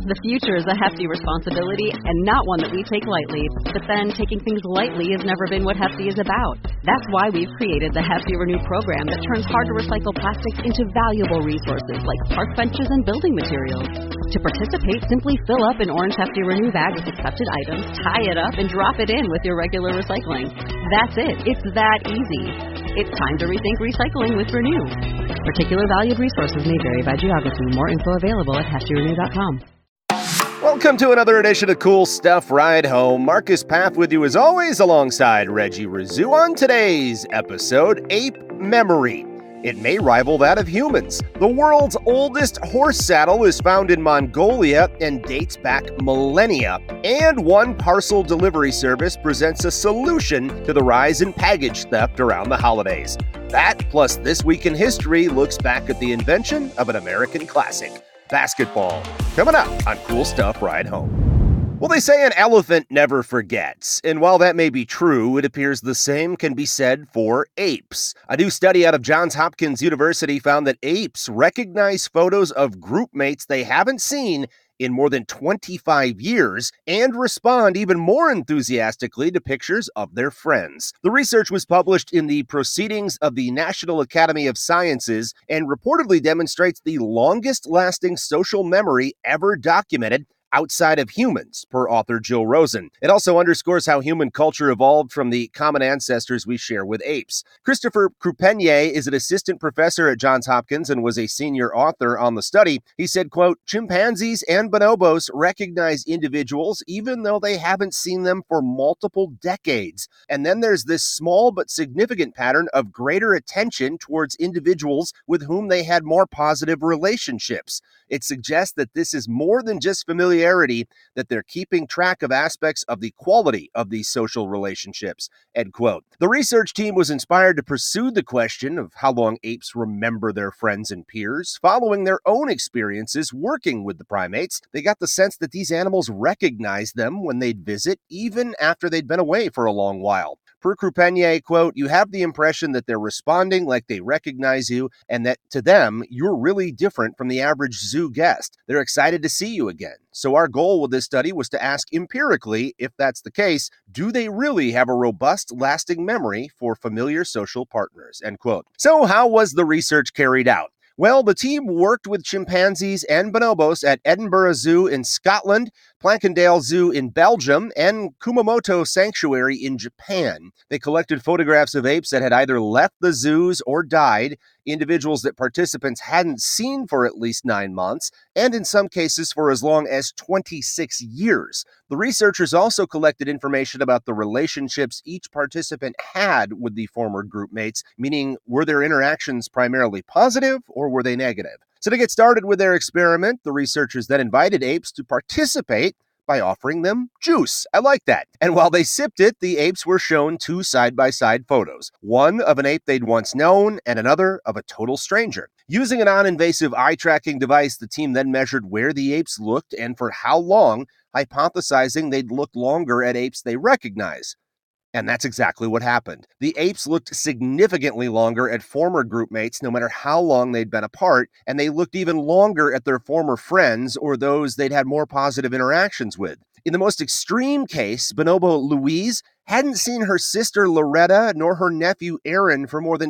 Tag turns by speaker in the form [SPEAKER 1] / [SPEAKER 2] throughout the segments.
[SPEAKER 1] The future is a hefty responsibility and not one that we take lightly. But then taking things lightly has never been what Hefty is about. That's why we've created the Hefty Renew program that turns hard-to-recycle plastics into valuable resources like park benches and building materials. To participate, simply fill up an orange Hefty Renew bag with accepted items, tie it up, and drop it in with your regular recycling. That's it. It's that easy. It's time to rethink recycling with Renew. Particular valued resources may vary by geography. More info available at heftyrenew.com.
[SPEAKER 2] Welcome to another edition of Cool Stuff Ride Home. Marcus Paff with you as always alongside Reggie Rizou on today's episode, Ape Memory. It may rival that of humans. The world's oldest horse saddle is found in Mongolia and dates back millennia. And one parcel delivery service presents a solution to the rise in package theft around the holidays. That, plus This Week in History, looks back at the invention of an American classic, basketball. Coming up on Cool Stuff Ride Home. Well, they say an elephant never forgets, and while that may be true, it appears the same can be said for apes. A new study out of Johns Hopkins University found that apes recognize photos of group mates they haven't seen in more than 25 years and respond even more enthusiastically to pictures of their friends. The research was published in the Proceedings of the National Academy of Sciences and reportedly demonstrates the longest-lasting social memory ever documented outside of humans, per author Jill Rosen. It also underscores how human culture evolved from the common ancestors we share with apes. Christopher Crupeñe is an assistant professor at Johns Hopkins and was a senior author on the study. He said, quote, "Chimpanzees and bonobos recognize individuals even though they haven't seen them for multiple decades. And then there's this small but significant pattern of greater attention towards individuals with whom they had more positive relationships. It suggests that this is more than just familiarity, that they're keeping track of aspects of the quality of these social relationships," end quote. The research team was inspired to pursue the question of how long apes remember their friends and peers. Following their own experiences working with the primates, they got the sense that these animals recognized them when they'd visit, even after they'd been away for a long while. Per Crupeñe, quote, "You have the impression that they're responding like they recognize you and that to them, you're really different from the average zoo guest. They're excited to see you again. So our goal with this study was to ask empirically, if that's the case, do they really have a robust, lasting memory for familiar social partners," end quote. So how was the research carried out? Well, the team worked with chimpanzees and bonobos at Edinburgh Zoo in Scotland, Planckendale Zoo in Belgium, and Kumamoto Sanctuary in Japan. They collected photographs of apes that had either left the zoos or died, individuals that participants hadn't seen for at least 9 months, and in some cases for as long as 26 years. The researchers also collected information about the relationships each participant had with the former group mates, meaning were their interactions primarily positive or were they negative? So to get started with their experiment, the researchers then invited apes to participate by offering them juice. I like that. And while they sipped it, the apes were shown 2 side-by-side photos, one of an ape they'd once known and another of a total stranger. Using a non-invasive eye-tracking device, the team then measured where the apes looked and for how long, hypothesizing they'd look longer at apes they recognize. And that's exactly what happened. The apes looked significantly longer at former group mates, no matter how long they'd been apart, and they looked even longer at their former friends or those they'd had more positive interactions with. In the most extreme case, bonobo Louise hadn't seen her sister Loretta nor her nephew Aaron for more than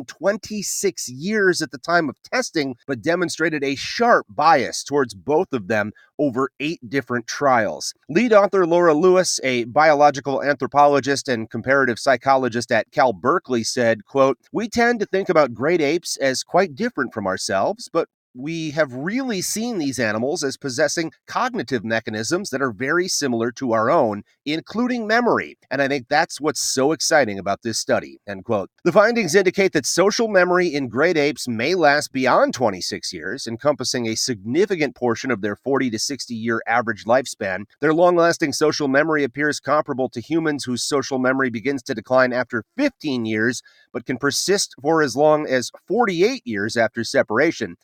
[SPEAKER 2] 26 years at the time of testing, but demonstrated a sharp bias towards both of them over 8 different trials. Lead author Laura Lewis, a biological anthropologist and comparative psychologist at Cal Berkeley, said, quote, "We tend to think about great apes as quite different from ourselves, but we have really seen these animals as possessing cognitive mechanisms that are very similar to our own, including memory. And I think that's what's so exciting about this study," end quote. The findings indicate that social memory in great apes may last beyond 26 years, encompassing a significant portion of their 40 to 60-year average lifespan. Their long-lasting social memory appears comparable to humans whose social memory begins to decline after 15 years, but can persist for as long as 48 years after separation. The long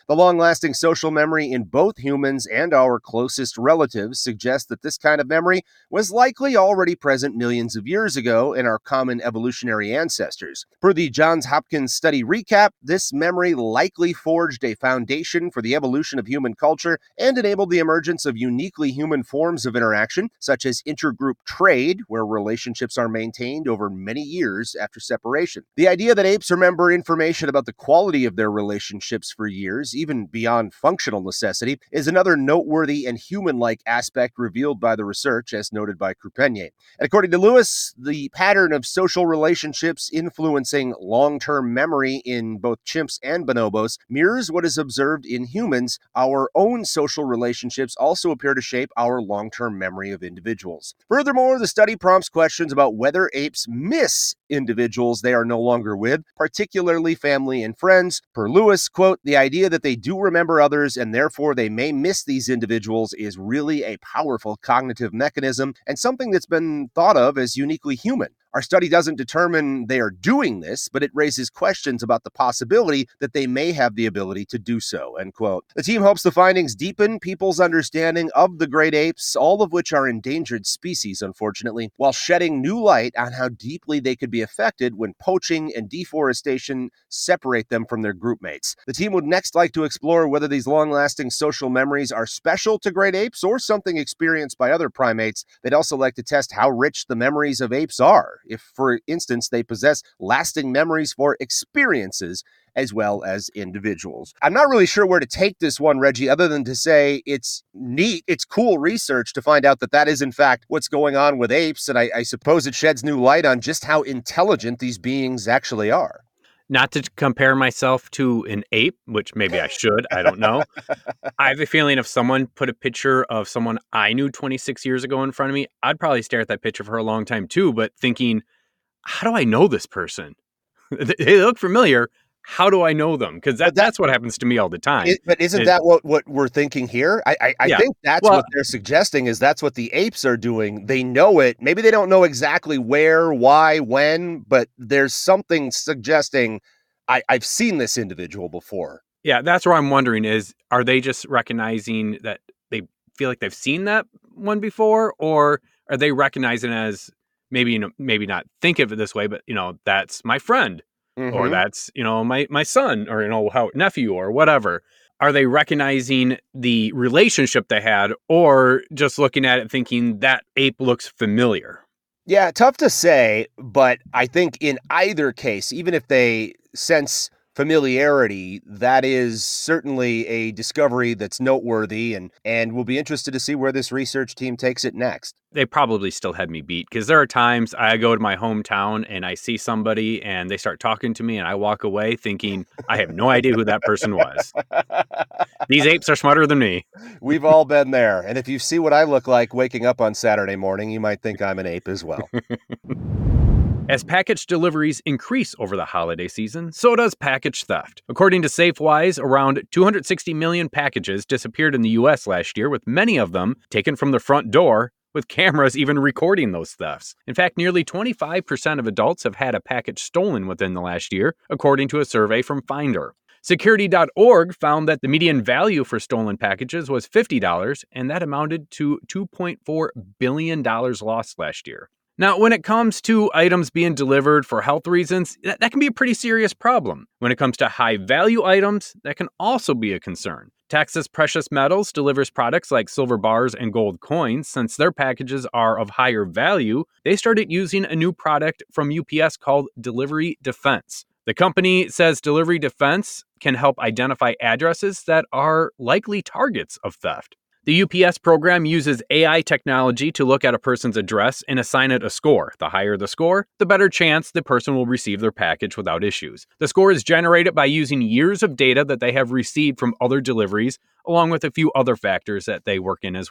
[SPEAKER 2] long-lasting social memory in both humans and our closest relatives suggests that this kind of memory was likely already present millions of years ago in our common evolutionary ancestors. Per the Johns Hopkins study recap, this memory likely forged a foundation for the evolution of human culture and enabled the emergence of uniquely human forms of interaction, such as intergroup trade, where relationships are maintained over many years after separation. The idea that apes remember information about the quality of their relationships for years, even beyond functional necessity, is another noteworthy and human-like aspect revealed by the research, as noted by Crupeñe. And according to Lewis, the pattern of social relationships influencing long-term memory in both chimps and bonobos mirrors what is observed in humans. Our own social relationships also appear to shape our long-term memory of individuals. Furthermore, the study prompts questions about whether apes miss individuals they are no longer with, particularly family and friends. Per Lewis, quote, "The idea that they do remember others and therefore they may miss these individuals is really a powerful cognitive mechanism and something that's been thought of as uniquely human. Our study doesn't determine they are doing this, but it raises questions about the possibility that they may have the ability to do so," end quote. The team hopes the findings deepen people's understanding of the great apes, all of which are endangered species, unfortunately, while shedding new light on how deeply they could be affected when poaching and deforestation separate them from their group mates. The team would next like to explore whether these long-lasting social memories are special to great apes or something experienced by other primates. They'd also like to test how rich the memories of apes are, if, for instance, they possess lasting memories for experiences as well as individuals. I'm not really sure where to take this one, Reggie, other than to say it's neat, it's cool research to find out that that is in fact what's going on with apes, and I suppose it sheds new light on just how intelligent these beings actually are.
[SPEAKER 3] Not to compare myself to an ape, which maybe I should, I don't know. I have a feeling if someone put a picture of someone I knew 26 years ago in front of me, I'd probably stare at that picture for a long time too, but thinking, how do I know this person? They look familiar. How do I know them? Because that's what happens to me all the time.
[SPEAKER 2] But isn't that what we're thinking here? I
[SPEAKER 3] Yeah.
[SPEAKER 2] think that's what they're suggesting is that's what the apes are doing. They know it. Maybe they don't know exactly where, why, when, but there's something suggesting I've seen this individual before.
[SPEAKER 3] Yeah, that's where I'm wondering is, are they just recognizing that they feel like they've seen that one before? Or are they recognizing as maybe, maybe not think of it this way, but, that's my friend. Or that's, my son or, how nephew or whatever. Are they recognizing the relationship they had or just looking at it thinking that ape looks familiar?
[SPEAKER 2] Yeah, tough to say, but I think in either case, even if they sense familiarity, that is certainly a discovery that's noteworthy, and we'll be interested to see where this research team takes it next.
[SPEAKER 3] They probably still had me beat because there are times I go to my hometown and I see somebody and they start talking to me and I walk away thinking I have no idea who that person was. These apes are smarter than me.
[SPEAKER 2] We've all been there. And if you see what I look like waking up on Saturday morning, you might think I'm an ape as well.
[SPEAKER 3] As package deliveries increase over the holiday season, so does package theft. According to Safewise, around 260 million packages disappeared in the U.S. last year, with many of them taken from the front door, with cameras even recording those thefts. In fact, nearly 25% of adults have had a package stolen within the last year, according to a survey from Finder. Security.org found that the median value for stolen packages was $50, and that amounted to $2.4 billion lost last year. Now, when it comes to items being delivered for health reasons, that can be a pretty serious problem. When it comes to high-value items, that can also be a concern. Texas Precious Metals delivers products like silver bars and gold coins. Since their packages are of higher value, they started using a new product from UPS called Delivery Defense. The company says Delivery Defense can help identify addresses that are likely targets of theft. The UPS program uses AI technology to look at a person's address and assign it a score. The higher the score, the better chance the person will receive their package without issues. The score is generated by using years of data that they have received from other deliveries, along with a few other factors that they work in as well.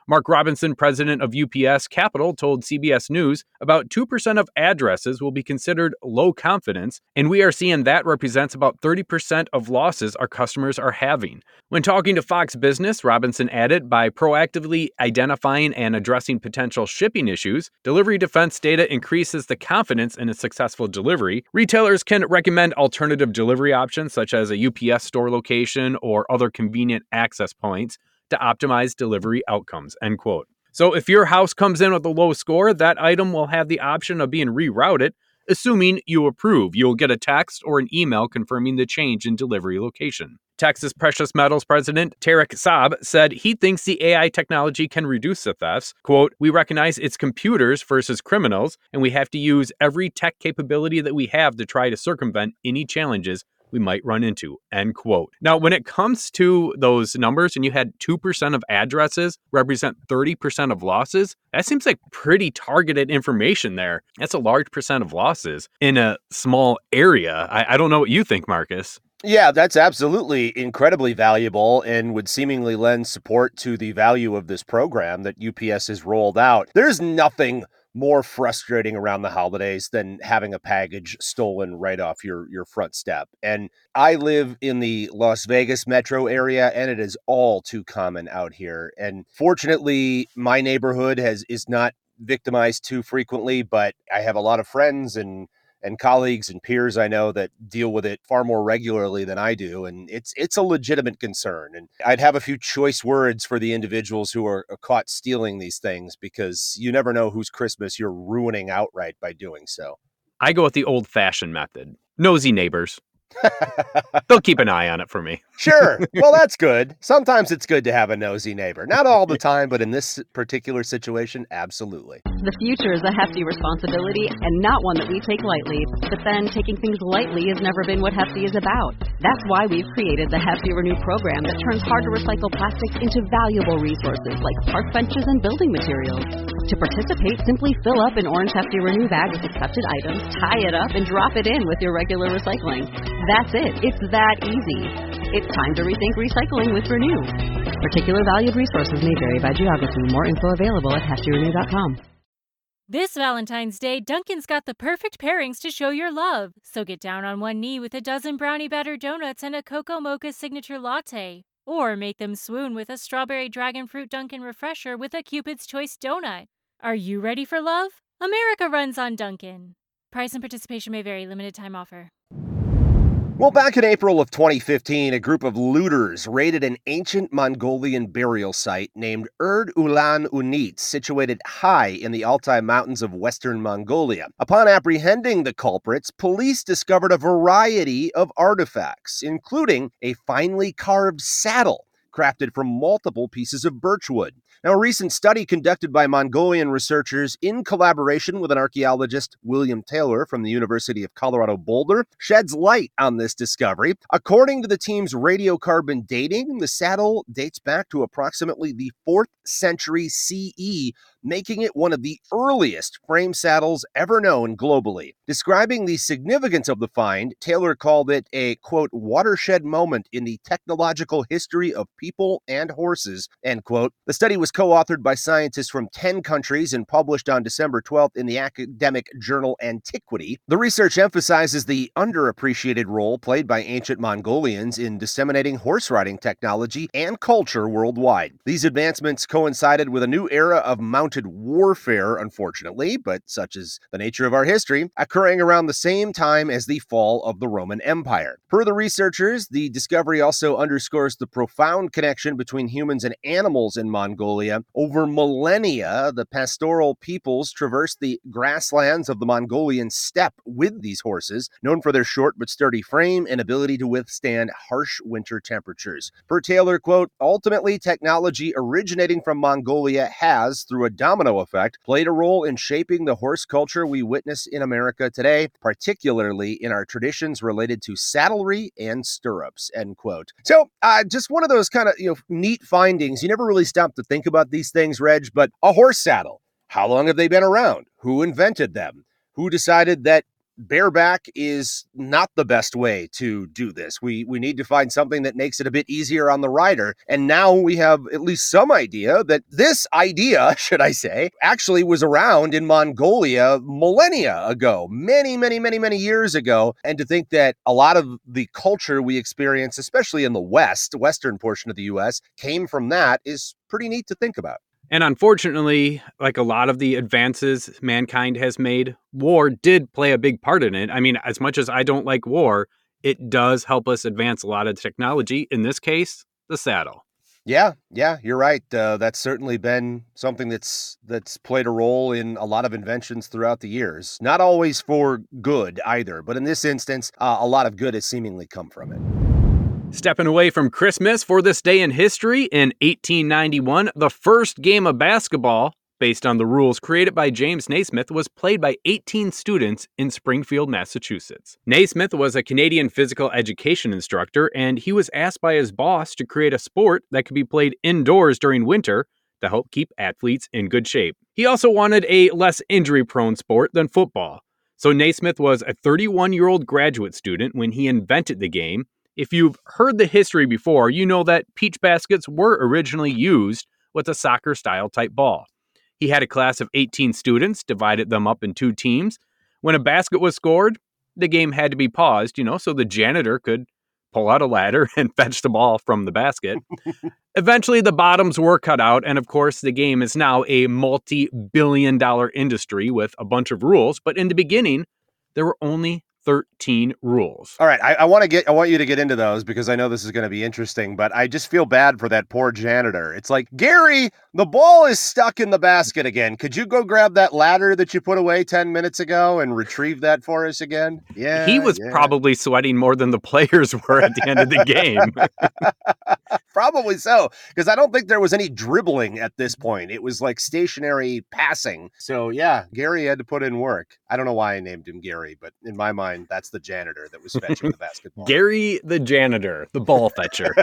[SPEAKER 3] Mark Robinson, president of UPS Capital, told CBS News about 2% of addresses will be considered low confidence, and we are seeing that represents about 30% of losses our customers are having. When talking to Fox Business, Robinson added, by proactively identifying and addressing potential shipping issues, Delivery Defense data increases the confidence in a successful delivery. Retailers can recommend alternative delivery options such as a UPS store location or other convenient access points to optimize delivery outcomes, end quote. So if your house comes in with a low score, that item will have the option of being rerouted, assuming you approve. You'll get a text or an email confirming the change in delivery location. Texas Precious Metals president Tarek Saab said he thinks the AI technology can reduce the thefts. Quote, we recognize it's computers versus criminals, and we have to use every tech capability that we have to try to circumvent any challenges we might run into, end quote. Now, when it comes to those numbers, and you had 2% of addresses represent 30% of losses, that seems like pretty targeted information there. That's a large percent of losses in a small area. I don't know what you think, Marcus.
[SPEAKER 2] Yeah, that's absolutely incredibly valuable and would seemingly lend support to the value of this program that UPS has rolled out. There's nothing more frustrating around the holidays than having a package stolen right off your front step. And I live in the Las Vegas metro area, and it is all too common out here. And fortunately, my neighborhood is not victimized too frequently, but I have a lot of friends and colleagues and peers I know that deal with it far more regularly than I do. And it's a legitimate concern. And I'd have a few choice words for the individuals who are caught stealing these things, because you never know whose Christmas you're ruining outright by doing so.
[SPEAKER 3] I go with the old-fashioned method. Nosy neighbors. They'll keep an eye on it for me.
[SPEAKER 2] Sure. Well, that's good. Sometimes it's good to have a nosy neighbor. Not all the time, but in this particular situation, absolutely.
[SPEAKER 1] The future is a hefty responsibility and not one that we take lightly. But then taking things lightly has never been what Hefty is about. That's why we've created the Hefty Renew program that turns hard-to-recycle plastics into valuable resources like park benches and building materials. To participate, simply fill up an orange Hefty Renew bag with accepted items, tie it up, and drop it in with your regular recycling. That's it. It's that easy. It's time to rethink recycling with Renew. Particular valued resources may vary by geography. More info available at heftyrenew.com.
[SPEAKER 4] This Valentine's Day, Dunkin's got the perfect pairings to show your love. So get down on one knee with a dozen brownie batter donuts and a Cocoa Mocha signature latte. Or make them swoon with a strawberry dragon fruit Dunkin' refresher with a Cupid's Choice donut. Are you ready for love? America runs on Dunkin'. Price and participation may vary. Limited time offer.
[SPEAKER 2] Well, back in April of 2015, a group of looters raided an ancient Mongolian burial site named Erd Ulan Unit, situated high in the Altai Mountains of western Mongolia. Upon apprehending the culprits, police discovered a variety of artifacts, including a finely carved saddle crafted from multiple pieces of birchwood. Now, a recent study conducted by Mongolian researchers in collaboration with an archaeologist, William Taylor, from the University of Colorado Boulder, sheds light on this discovery. According to the team's radiocarbon dating, the saddle dates back to approximately the 4th century CE, making it one of the earliest frame saddles ever known globally. Describing the significance of the find, Taylor called it a, quote, watershed moment in the technological history of people and horses, end quote. The study was co-authored by scientists from 10 countries and published on December 12th in the academic journal Antiquity. The research emphasizes the underappreciated role played by ancient Mongolians in disseminating horse riding technology and culture worldwide. These advancements coincided with a new era of mounted warfare, unfortunately, but such is the nature of our history, occurring around the same time as the fall of the Roman Empire. Per the researchers, the discovery also underscores the profound connection between humans and animals in Mongolia. Over millennia, the pastoral peoples traversed the grasslands of the Mongolian steppe with these horses, known for their short but sturdy frame and ability to withstand harsh winter temperatures. Per Taylor, quote, ultimately, technology originating from Mongolia has, through a domino effect, played a role in shaping the horse culture we witness in America today, particularly in our traditions related to saddlery and stirrups, end quote. So, just one of those kind of, neat findings. You never really stop to think about these things, Reg, but a horse saddle. How long have they been around? Who invented them? Who decided that bareback is not the best way to do this. We need to find something that makes it a bit easier on the rider. And now we have at least some idea that this idea, should I say, actually was around in Mongolia millennia ago, many, many, many, many years ago. And to think that a lot of the culture we experience, especially in the western portion of the US, came from that is pretty neat to think about.
[SPEAKER 3] And unfortunately, like a lot of the advances mankind has made, war did play a big part in it. I mean, as much as I don't like war, it does help us advance a lot of technology. In this case, the saddle.
[SPEAKER 2] Yeah, you're right. That's certainly been something that's played a role in a lot of inventions throughout the years. Not always for good either, but in this instance, a lot of good has seemingly come from it.
[SPEAKER 3] Stepping away from Christmas for this day in history, in 1891, the first game of basketball, based on the rules created by James Naismith, was played by 18 students in Springfield, Massachusetts. Naismith was a Canadian physical education instructor, and he was asked by his boss to create a sport that could be played indoors during winter to help keep athletes in good shape. He also wanted a less injury-prone sport than football. So Naismith was a 31-year-old graduate student when he invented the game. If you've heard the history before, you know that peach baskets were originally used with a soccer-style type ball. He had a class of 18 students, divided them up in 2 teams. When a basket was scored, the game had to be paused, so the janitor could pull out a ladder and fetch the ball from the basket. Eventually, the bottoms were cut out, and of course, the game is now a multi-billion-dollar industry with a bunch of rules. But in the beginning, there were only 13 rules.
[SPEAKER 2] All right, I want you to get into those because I know this is going to be interesting, but I just feel bad for that poor janitor. It's like, Gary, the ball is stuck in the basket again. Could you go grab that ladder that you put away 10 minutes ago and retrieve that for us again? Yeah.
[SPEAKER 3] He was probably sweating more than the players were at the end of the game.
[SPEAKER 2] Probably so, because I don't think there was any dribbling at this point. It was like stationary passing. So yeah, Gary had to put in work. I don't know why I named him Gary, but in my mind, that's the janitor that was fetching the basketball.
[SPEAKER 3] Gary the janitor, the ball fetcher.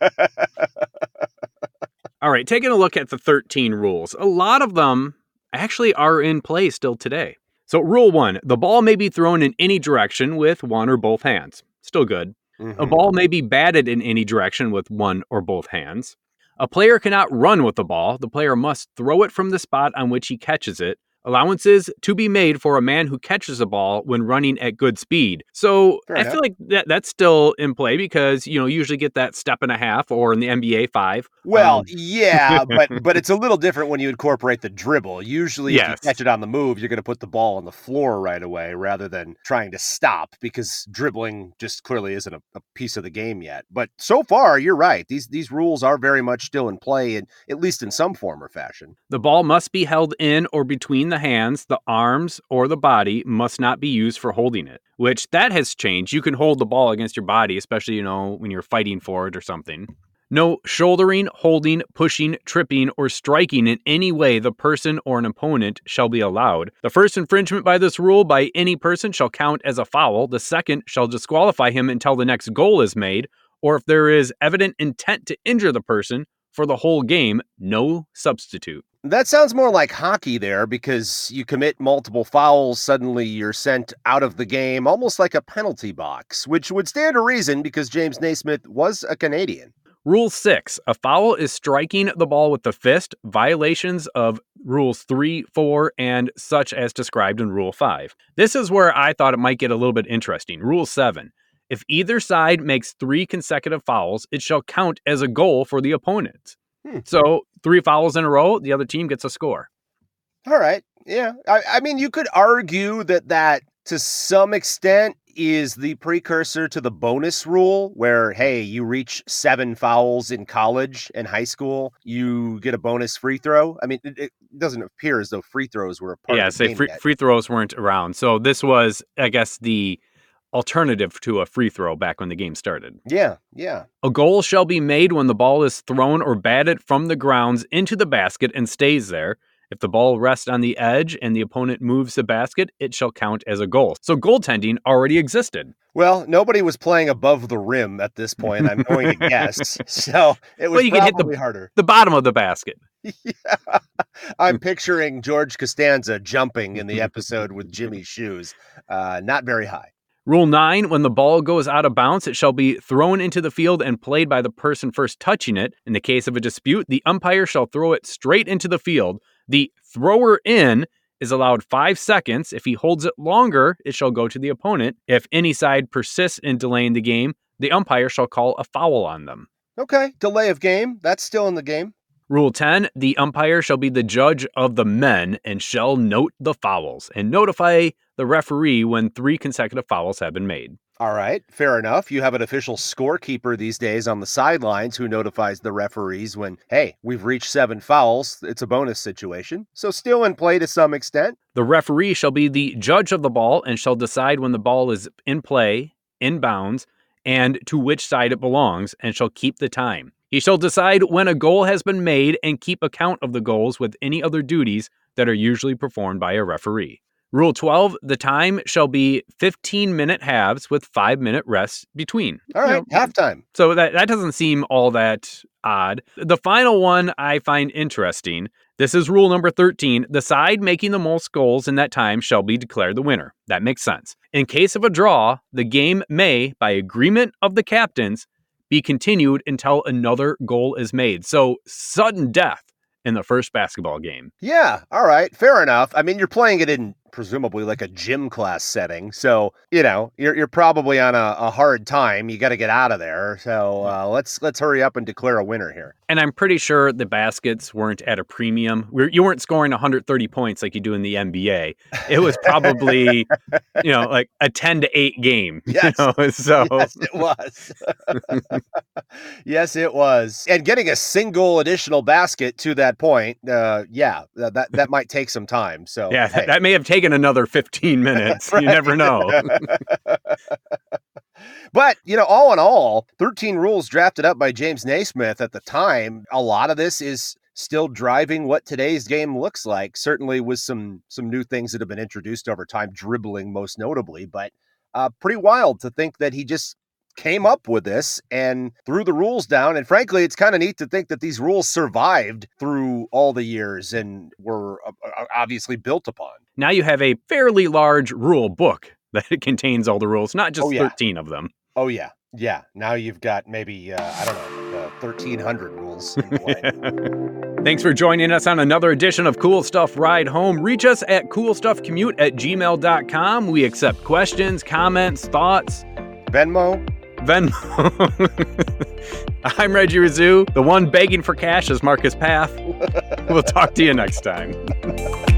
[SPEAKER 3] All right, taking a look at the 13 rules. A lot of them actually are in play still today. So rule 1, the ball may be thrown in any direction with one or both hands. Still good. Mm-hmm. A ball may be batted in any direction with one or both hands. A player cannot run with the ball. The player must throw it from the spot on which he catches it. Allowances to be made for a man who catches a ball when running at good speed. So I feel like that's still in play because, usually get that step and a half, or in the NBA 5.
[SPEAKER 2] Well, yeah, but it's a little different when you incorporate the dribble. Usually if you catch it on the move, you're going to put the ball on the floor right away rather than trying to stop, because dribbling just clearly isn't a piece of the game yet. But so far, you're right. These rules are very much still in play, at least in some form or fashion.
[SPEAKER 3] The ball must be held in or between the hands. The arms or the body must not be used for holding it, which that has changed. You can hold the ball against your body, especially, when you're fighting for it or something. No shouldering, holding, pushing, tripping, or striking in any way the person or an opponent shall be allowed. The first infringement by this rule by any person shall count as a foul. The second shall disqualify him until the next goal is made, or if there is evident intent to injure the person for the whole game, no substitute.
[SPEAKER 2] That sounds more like hockey there, because you commit multiple fouls, suddenly you're sent out of the game, almost like a penalty box, which would stand to reason because James Naismith was a Canadian.
[SPEAKER 3] Rule 6, a foul is striking the ball with the fist, violations of rules 3, 4, and such as described in Rule 5. This is where I thought it might get a little bit interesting. Rule 7, if either side makes 3 consecutive fouls, it shall count as a goal for the opponent. So 3 fouls in a row, the other team gets a score.
[SPEAKER 2] All right. Yeah. I mean, you could argue that to some extent is the precursor to the bonus rule where, hey, you reach 7 fouls in college and high school, you get a bonus free throw. I mean, it doesn't appear as though free throws were a part of the game yet.
[SPEAKER 3] Free throws weren't around. So this was, I guess, the alternative to a free throw back when the game started.
[SPEAKER 2] Yeah.
[SPEAKER 3] A goal shall be made when the ball is thrown or batted from the grounds into the basket and stays there. If the ball rests on the edge and the opponent moves the basket, it shall count as a goal. So goaltending already existed.
[SPEAKER 2] Well, nobody was playing above the rim at this point, I'm going to guess. So it was probably harder.
[SPEAKER 3] The bottom of the basket.
[SPEAKER 2] Yeah. I'm picturing George Costanza jumping in the episode with Jimmy's shoes. Not very high.
[SPEAKER 3] Rule 9, when the ball goes out of bounds, it shall be thrown into the field and played by the person first touching it. In the case of a dispute, the umpire shall throw it straight into the field. The thrower in is allowed 5 seconds. If he holds it longer, it shall go to the opponent. If any side persists in delaying the game, the umpire shall call a foul on them.
[SPEAKER 2] Okay, delay of game. That's still in the game.
[SPEAKER 3] Rule 10, the umpire shall be the judge of the men and shall note the fouls and notify the referee when 3 consecutive fouls have been made.
[SPEAKER 2] All right, fair enough. You have an official scorekeeper these days on the sidelines who notifies the referees when, hey, we've reached 7 fouls. It's a bonus situation. So still in play to some extent.
[SPEAKER 3] The referee shall be the judge of the ball and shall decide when the ball is in play, in bounds, and to which side it belongs, and shall keep the time. He shall decide when a goal has been made and keep account of the goals with any other duties that are usually performed by a referee. Rule 12, the time shall be 15-minute halves with 5-minute rests between.
[SPEAKER 2] All right, halftime.
[SPEAKER 3] So that doesn't seem all that odd. The final one I find interesting. This is rule number 13. The side making the most goals in that time shall be declared the winner. That makes sense. In case of a draw, the game may, by agreement of the captains, be continued until another goal is made. So sudden death in the first basketball game.
[SPEAKER 2] Yeah, all right, fair enough. I mean, you're playing it in presumably like a gym class setting. So, you're probably on a hard time. You got to get out of there. So let's hurry up and declare a winner here.
[SPEAKER 3] And I'm pretty sure the baskets weren't at a premium. You weren't scoring 130 points like you do in the NBA. It was probably, like a 10-8 game.
[SPEAKER 2] Yes.
[SPEAKER 3] So
[SPEAKER 2] yes, it was. Yes, it was. And getting a single additional basket to that point, that might take some time. So
[SPEAKER 3] yeah, that may have taken another 15 minutes. Right. You never know.
[SPEAKER 2] But, all in all, 13 rules drafted up by James Naismith at the time. A lot of this is still driving what today's game looks like, certainly with some new things that have been introduced over time, dribbling most notably, but pretty wild to think that he just came up with this and threw the rules down. And frankly, it's kind of neat to think that these rules survived through all the years and were obviously built upon.
[SPEAKER 3] Now you have a fairly large rule book that contains all the rules, not just 13 of them.
[SPEAKER 2] Oh, yeah. Yeah. Now you've got maybe, 1,300 rules in play.
[SPEAKER 3] Thanks for joining us on another edition of Cool Stuff Ride Home. Reach us at coolstuffcommute@gmail.com. We accept questions, comments, thoughts.
[SPEAKER 2] Venmo.
[SPEAKER 3] I'm Reggie Rizzu. The one begging for cash is Marcus Path. We'll talk to you next time.